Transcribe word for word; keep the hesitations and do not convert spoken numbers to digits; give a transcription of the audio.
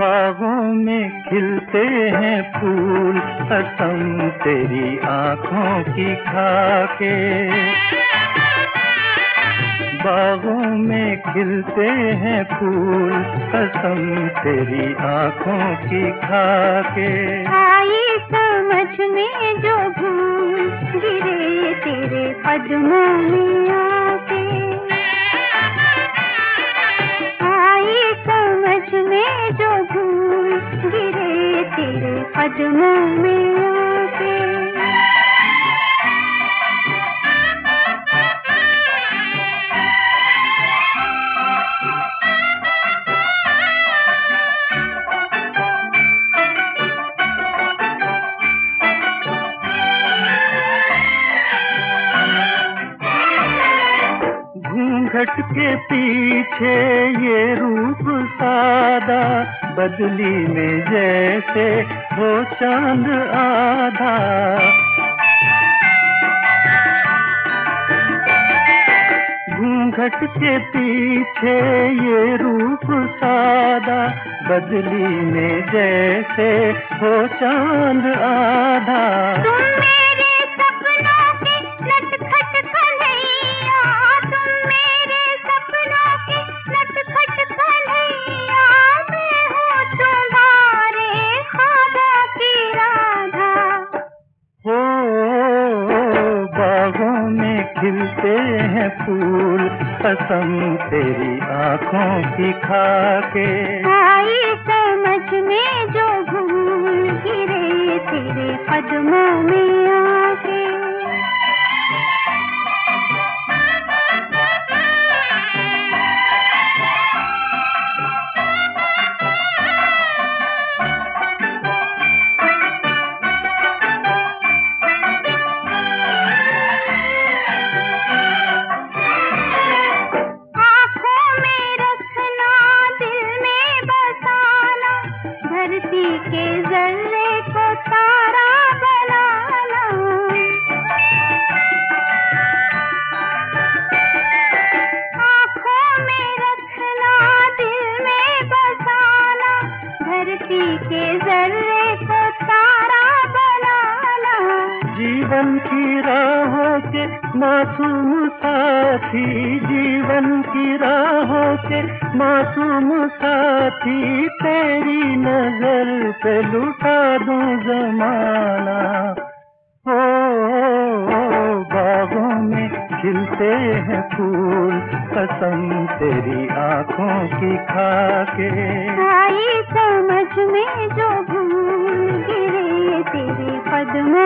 बागों में खिलते हैं फूल, कसम तेरी आँखों की खाके। बागों में खिलते हैं फूल, कसम तेरी आँखों की खाके। आई समझ में जो भूल, गिरे तेरे कदमों में आके। आई समझ में जो भूल, गिरे तेरे कदमों में आके। घूंघट के पीछे ये रूप सादा, बदली में जैसे हो चांद आधा। घूंघट के पीछे ये रूप सादा, बदली में जैसे हो चांद आधा। खिलते हैं फूल, कसम तेरी आँखों की खाके। आई समझ में जो भूल, गिरे तेरे कदमों में आके। धरती के जर्रे को तारा बनाना, आँखों में रखना, दिल में बसाना, धरती के जर्रे को तारा बनाना। जीवन की राहों के मासूम साथी, जीवन की राहों के मासूम साथी, तेरी नजर पे लुटा दूं जमाना। ओ, ओ, ओ बागों में खिलते हैं फूल, कसम तेरी आँखों की खाके। आई समझ में जो भूल, गिरे तेरे कदमों